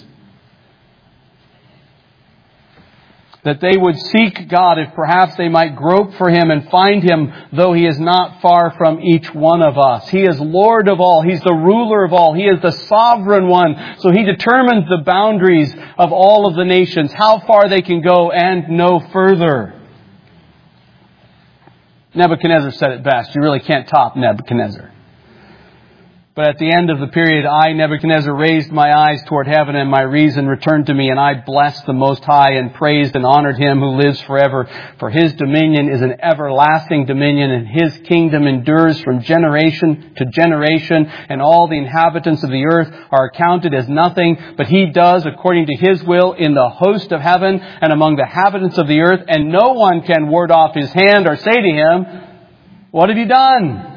That they would seek God if perhaps they might grope for Him and find Him, though He is not far from each one of us. He is Lord of all. He's the ruler of all. He is the sovereign one. So He determines the boundaries of all of the nations, how far they can go and no further. Nebuchadnezzar said it best. You really can't top Nebuchadnezzar. But at the end of the period, I, Nebuchadnezzar, raised my eyes toward heaven, and my reason returned to me, and I blessed the Most High and praised and honored Him who lives forever. For His dominion is an everlasting dominion, and His kingdom endures from generation to generation, and all the inhabitants of the earth are accounted as nothing, but He does according to His will in the host of heaven and among the inhabitants of the earth, and no one can ward off His hand or say to Him, "What have you done?"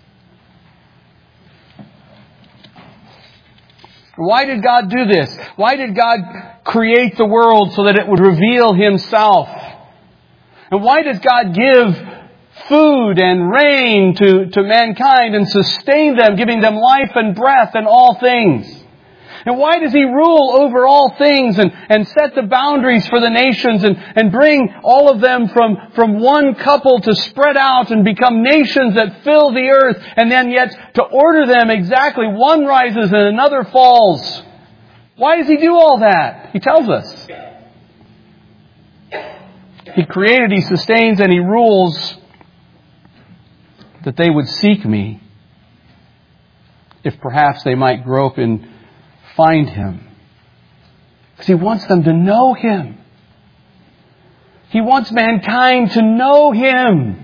Why did God do this? Why did God create the world so that it would reveal Himself? And why does God give food and rain to, to mankind and sustain them, giving them life and breath and all things? And why does He rule over all things and, and set the boundaries for the nations and, and bring all of them from, from one couple to spread out and become nations that fill the earth, and then yet to order them exactly? One rises and another falls. Why does He do all that? He tells us. He created, He sustains, and He rules that they would seek Me, if perhaps they might grope in find Him. Because He wants them to know Him. He wants mankind to know Him.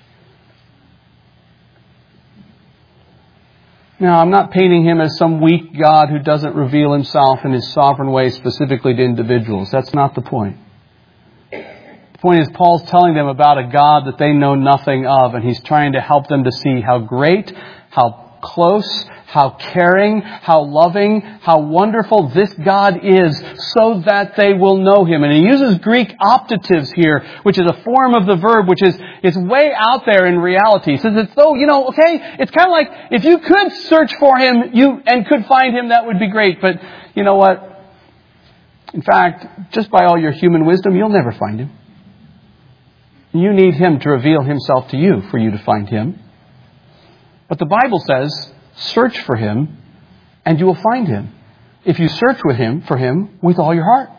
Now, I'm not painting Him as some weak God who doesn't reveal Himself in His sovereign way specifically to individuals. That's not the point. The point is, Paul's telling them about a God that they know nothing of, and he's trying to help them to see how great, how close, how caring, how loving, how wonderful this God is, so that they will know Him. And he uses Greek optatives here, which is a form of the verb, which is, is way out there in reality. He says it's though, you know, okay, it's kind of like if you could search for Him you and could find Him, that would be great. But you know what? In fact, just by all your human wisdom, you'll never find Him. You need Him to reveal Himself to you for you to find Him. But the Bible says, search for Him, and you will find Him. If you search with Him for Him with all your heart.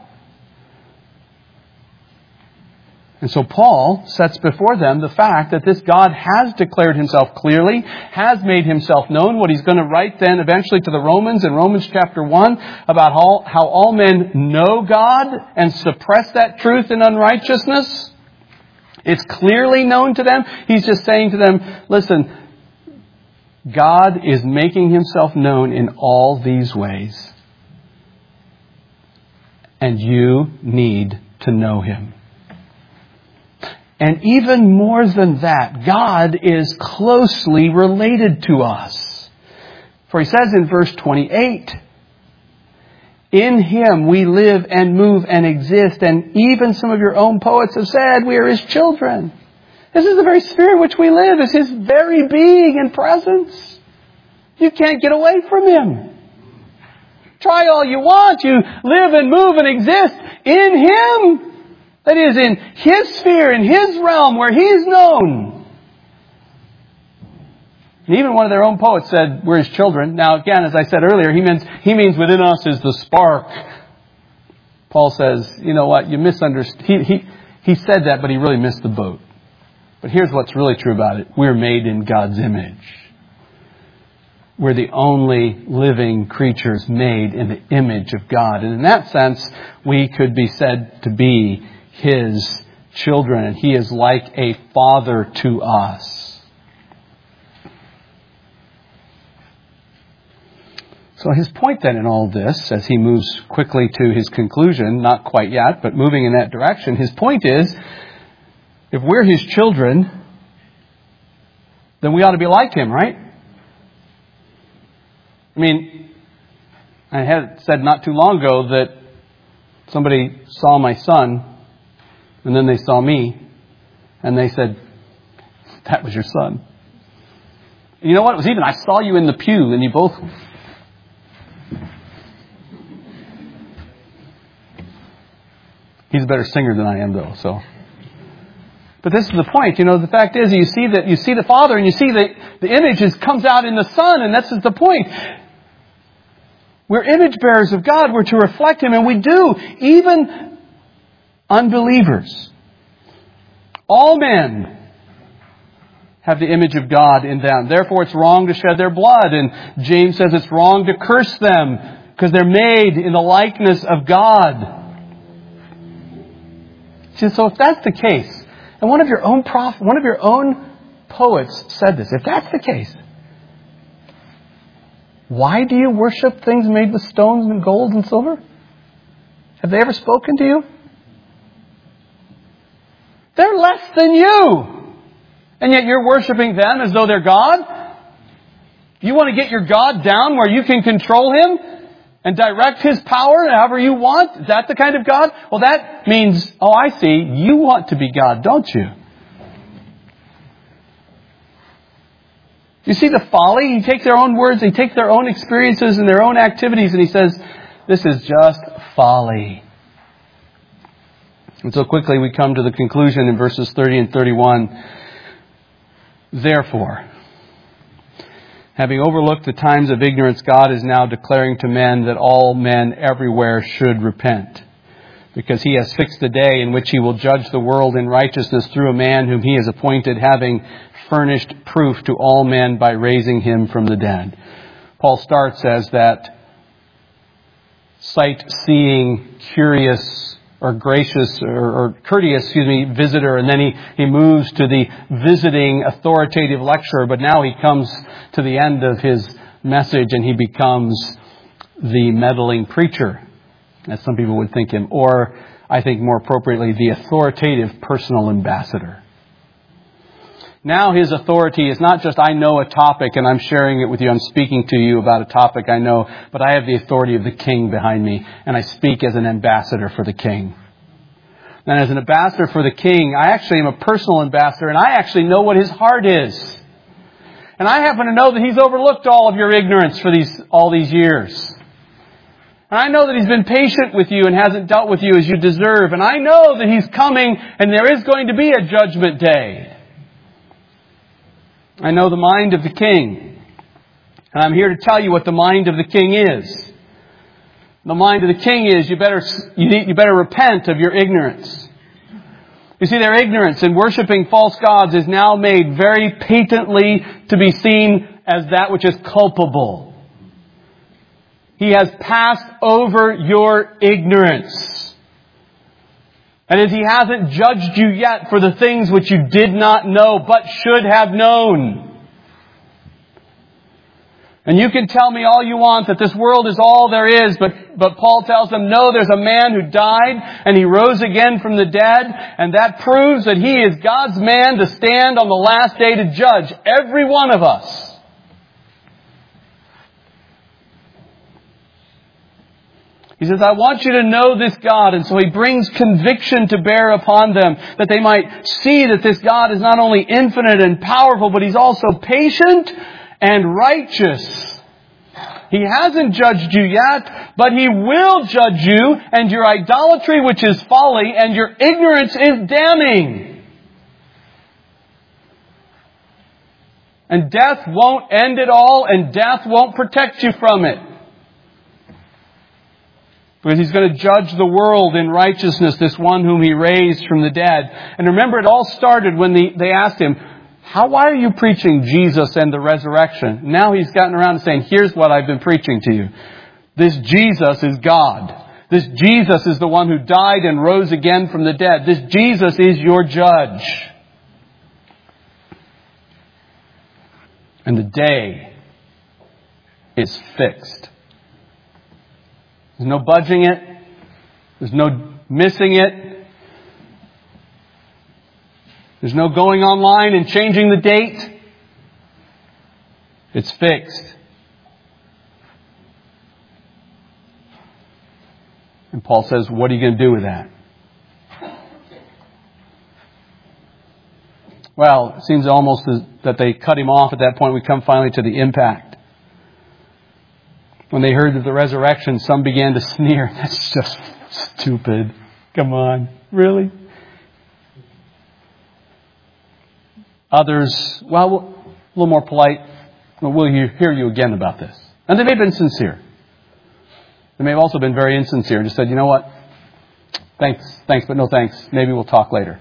And so Paul sets before them the fact that this God has declared Himself clearly, has made Himself known. What he's going to write then eventually to the Romans in Romans chapter one about how, how all men know God and suppress that truth in unrighteousness. It's clearly known to them. He's just saying to them, listen, God is making Himself known in all these ways. And you need to know Him. And even more than that, God is closely related to us. For He says in verse twenty-eight, in Him we live and move and exist, and even some of your own poets have said we are His children. This is the very sphere in which we live, is His very being and presence. You can't get away from Him. Try all you want. You live and move and exist in Him. That is, in His sphere, in His realm, where He's known. And even one of their own poets said, we're His children. Now, again, as I said earlier, he means, he means within us is the spark. Paul says, you know what, you misunderstood. He, he, he said that, but he really missed the boat. But here's what's really true about it. We're made in God's image. We're the only living creatures made in the image of God. And in that sense, we could be said to be His children. And He is like a father to us. So his point then in all this, as he moves quickly to his conclusion, not quite yet, but moving in that direction, his point is, if we're his children, then we ought to be like him, right? I mean, I had said not too long ago that somebody saw my son, and then they saw me, and they said, that was your son. And you know what? It was even, I saw you in the pew, and you both... He's a better singer than I am, though, so... But this is the point. You know, the fact is, you see that you see the Father, and you see that the image is, comes out in the Son, and that's the point. We're image bearers of God. We're to reflect Him, and we do. Even unbelievers. All men have the image of God in them. Therefore, it's wrong to shed their blood. And James says it's wrong to curse them because they're made in the likeness of God. So if that's the case, and one of your own prof, one of your own poets said this, if that's the case, why do you worship things made with stones and gold and silver? Have they ever spoken to you? They're less than you. And yet you're worshiping them as though they're God? You want to get your God down where you can control Him and direct His power however you want? Is that the kind of God? Well, that means, oh, I see, you want to be God, don't you? You see the folly? He takes their own words, he takes their own experiences and their own activities, and he says, this is just folly. And so quickly we come to the conclusion in verses thirty and thirty-one. Therefore, having overlooked the times of ignorance, God is now declaring to men that all men everywhere should repent, because He has fixed a day in which He will judge the world in righteousness through a man whom He has appointed, having furnished proof to all men by raising Him from the dead. Paul starts as that sight-seeing, curious, or gracious, or, or courteous, excuse me, visitor, and then he, he moves to the visiting, authoritative lecturer, but now he comes to the end of his message and he becomes the meddling preacher, as some people would think him, or I think more appropriately, the authoritative personal ambassador. Now his authority is not just I know a topic and I'm sharing it with you, I'm speaking to you about a topic I know, but I have the authority of the King behind me, and I speak as an ambassador for the King. And as an ambassador for the King, I actually am a personal ambassador, and I actually know what His heart is. And I happen to know that He's overlooked all of your ignorance for these all these years. And I know that He's been patient with you and hasn't dealt with you as you deserve. And I know that He's coming and there is going to be a judgment day. I know the mind of the King. And I'm here to tell you what the mind of the King is. The mind of the King is you better you, need, you better repent of your ignorance. You see, their ignorance in worshiping false gods is now made very patently to be seen as that which is culpable. He has passed over your ignorance. That is, He hasn't judged you yet for the things which you did not know, but should have known. And you can tell me all you want that this world is all there is, but, but Paul tells them, no, there's a man who died and He rose again from the dead, and that proves that He is God's man to stand on the last day to judge every one of us. He says, I want you to know this God. And so He brings conviction to bear upon them, that they might see that this God is not only infinite and powerful, but He's also patient and righteous. He hasn't judged you yet, but He will judge you, and your idolatry, which is folly, and your ignorance is damning. And death won't end it all, and death won't protect you from it. Because He's going to judge the world in righteousness, this one whom He raised from the dead. And remember, it all started when the, they asked Him, How, why are you preaching Jesus and the resurrection? Now He's gotten around to saying, here's what I've been preaching to you. This Jesus is God. This Jesus is the one who died and rose again from the dead. This Jesus is your judge. And the day is fixed. There's no budging it. There's no missing it. There's no going online and changing the date. It's fixed. And Paul says, what are you going to do with that? Well, it seems almost as that they cut him off at that point. We come finally to the impact. When they heard of the resurrection, some began to sneer. That's just stupid. Come on. Really? Others, well, a little more polite. Well, we'll hear you again about this. And they may have been sincere. They may have also been very insincere and just said, you know what? Thanks, thanks, but no thanks. Maybe we'll talk later.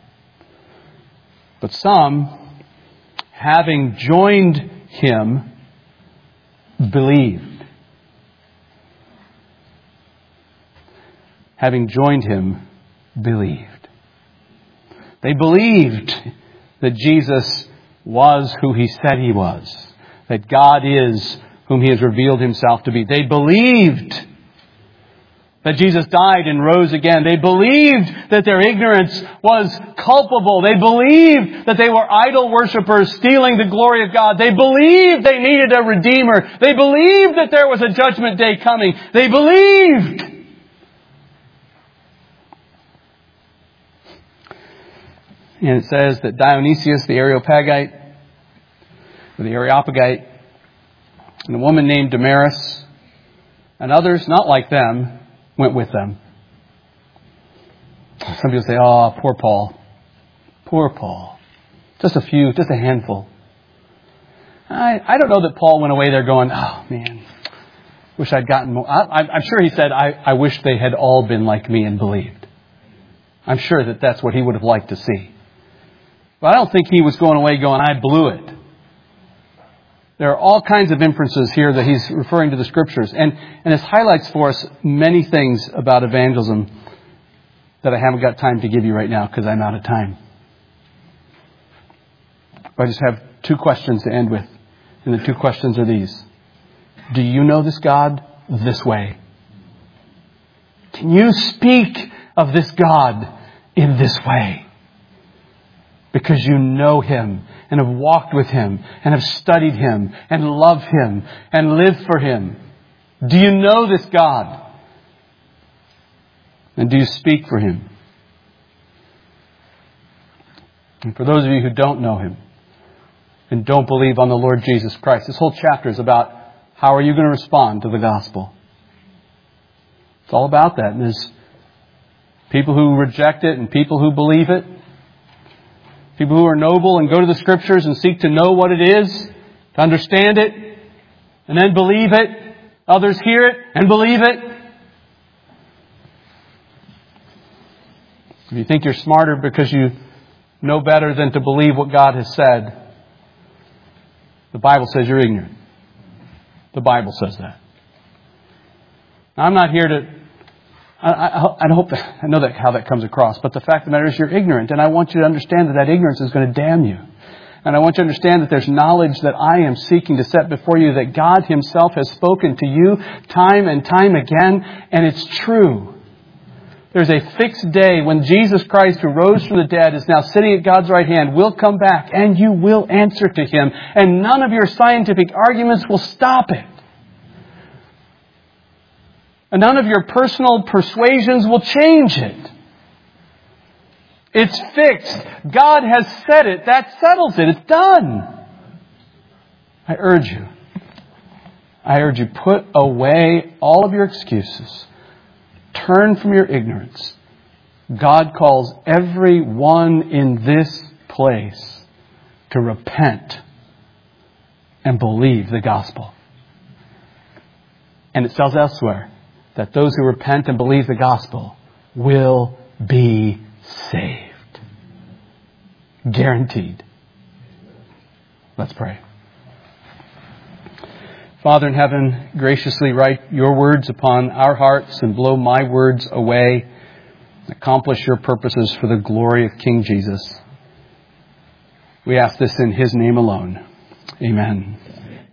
But some, having joined him, believed. Having joined him, believed. They believed that Jesus was who he said he was. That God is whom he has revealed himself to be. They believed that Jesus died and rose again. They believed that their ignorance was culpable. They believed that they were idol worshippers stealing the glory of God. They believed they needed a Redeemer. They believed that there was a judgment day coming. They believed. And it says that Dionysius, the Areopagite, or the Areopagite, and a woman named Damaris, and others not like them, went with them. Some people say, oh, poor Paul. Poor Paul. Just a few, just a handful. I, I don't know that Paul went away there going, oh, man, wish I'd gotten more. I, I'm sure he said, I, I wish they had all been like me and believed. I'm sure that that's what he would have liked to see. But I don't think he was going away going, I blew it. There are all kinds of inferences here that he's referring to the Scriptures. And, and this highlights for us many things about evangelism that I haven't got time to give you right now because I'm out of time. But I just have two questions to end with. And the two questions are these. Do you know this God this way? Can you speak of this God in this way? Because you know Him and have walked with Him and have studied Him and love Him and live for Him. Do you know this God? And do you speak for Him? And for those of you who don't know Him and don't believe on the Lord Jesus Christ, this whole chapter is about how are you going to respond to the gospel. It's all about that. And there's people who reject it and people who believe it. People who are noble and go to the Scriptures and seek to know what it is, to understand it, and then believe it. Others hear it and believe it. If you think you're smarter because you know better than to believe what God has said, the Bible says you're ignorant. The Bible says that. Now, I'm not here to... I, I, I hope that, I know that how that comes across, but the fact of the matter is you're ignorant, and I want you to understand that that ignorance is going to damn you. And I want you to understand that there's knowledge that I am seeking to set before you, that God Himself has spoken to you time and time again, and it's true. There's a fixed day when Jesus Christ, who rose from the dead, is now sitting at God's right hand, will come back, and you will answer to Him, and none of your scientific arguments will stop it. And none of your personal persuasions will change it. It's fixed. God has said it. That settles it. It's done. I urge you. I urge you, put away all of your excuses. Turn from your ignorance. God calls everyone in this place to repent and believe the gospel. And it says elsewhere that those who repent and believe the gospel will be saved. Guaranteed. Let's pray. Father in heaven, graciously write your words upon our hearts and blow my words away. Accomplish your purposes for the glory of King Jesus. We ask this in His name alone. Amen.